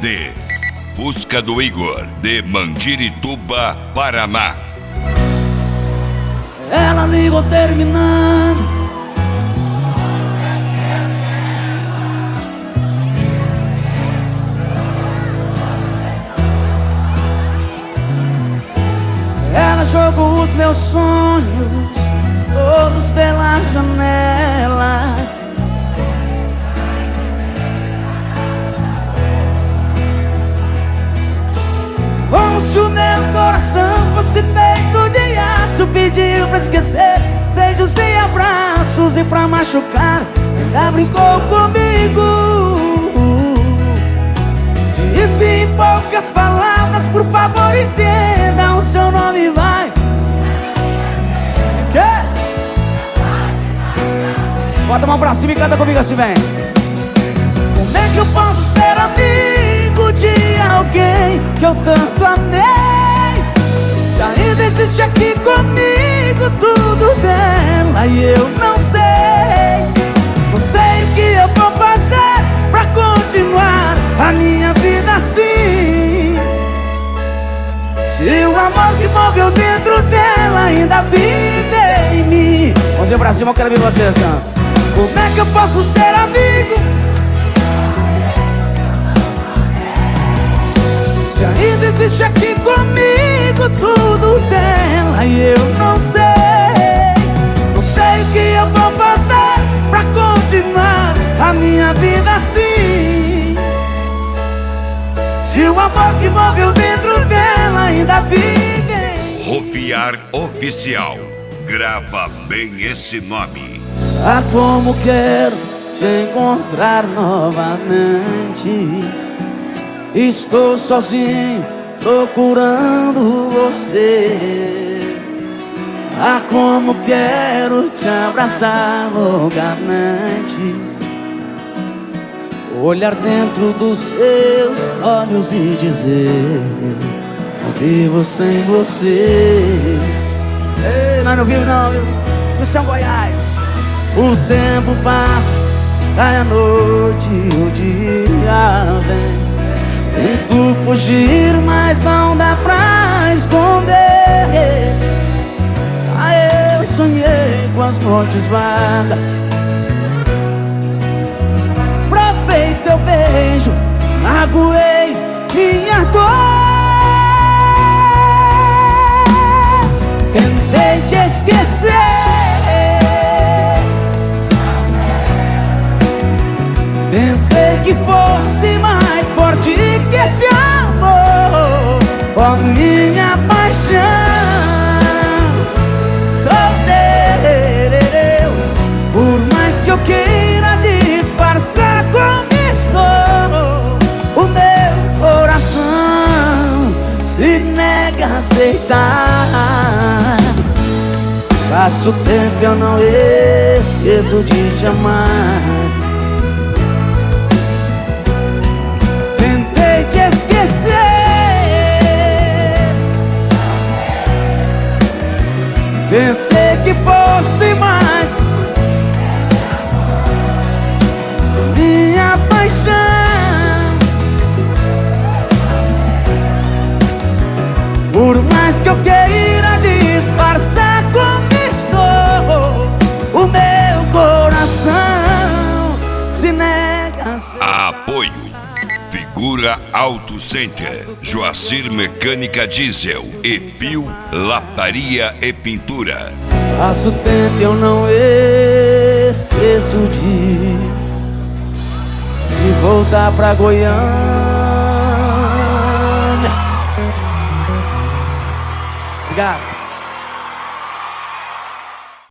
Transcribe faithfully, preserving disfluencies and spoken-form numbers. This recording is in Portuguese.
D. Fusca do Igor, de Mandirituba, Paraná. Ela ligou terminando. Ela jogou os meus sonhos todos pela janela. Como se o meu coração fosse feito de aço, pediu pra esquecer beijos e abraços, e pra machucar ainda brincou comigo. Disse em poucas palavras: por favor entenda, o seu nome vai. Quê? Bota a mão pra cima e canta comigo assim, vem. Como é que eu posso ser amigo de alguém que eu tanto amei? Se ainda existe aqui comigo tudo dela e eu não sei. Não sei o que eu vou fazer pra continuar a minha vida assim. Se o amor que moveu dentro dela ainda vive em mim. Mãozinha pra cima, eu quero ver você assim. Como é que eu posso ser amigo se ainda existe aqui comigo tudo dela e eu não sei? Não sei o que eu vou fazer pra continuar a minha vida assim. Se o amor que moveu dentro dela ainda vive. Rofiar Oficial. Grava bem esse nome. Ah, como quero te encontrar novamente. Estou sozinho procurando você. Ah, como quero te abraçar loucamente, olhar dentro dos seus olhos e dizer: não vivo sem você. Ei, nós não vivemos não, viu? No São Goiás. O tempo passa, cai a noite, o dia vem. Tento fugir, mas não dá pra esconder. Ah, eu sonhei com as noites vagas. Provei teu beijo, magoei minha dor. Tentei te esquecer, pensei que fosse mais forte que esse amor. Ó, minha paixão, solteiro. Por mais que eu queira disfarçar como estou, o meu coração se nega a aceitar. Passo tempo e eu não esqueço de te amar. Te esquecer, pensei que fosse mais minha paixão. Por mais que eu queira disfarçar como estou, o meu coração se nega a... Apoio Figura Auto Center, Joacir Mecânica Diesel e Pio Lataria e Pintura. Passo tempo e eu não esqueço de, de voltar pra Goiânia. Obrigado.